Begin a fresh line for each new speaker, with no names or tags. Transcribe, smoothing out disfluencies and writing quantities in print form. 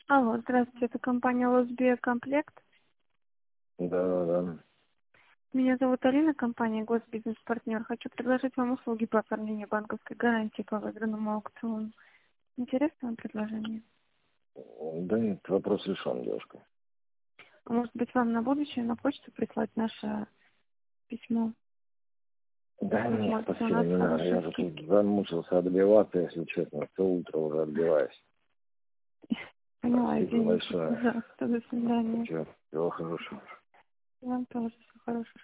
Алло, здравствуйте, это компания Лосбия Комплект.
Да.
Меня зовут Алина, компания Госбизнес-партнер. Хочу предложить вам услуги по оформлению банковской гарантии по выигранному аукциону. Интересное вам предложение?
Да нет, вопрос решен, девушка.
А может быть, вам на будущее на почту прислать наше письмо?
Да
Вы
нет,
сможете у
спасибо,
нас
не надо.
хорошие
Я же тут
скидки.
замучился отбиваться, если честно. Все утро уже отбиваюсь.
Поняла,
Спасибо
извините.
большое.
Пожалуйста, до свидания.
Всего хорошего.
Вам тоже всего хорошего.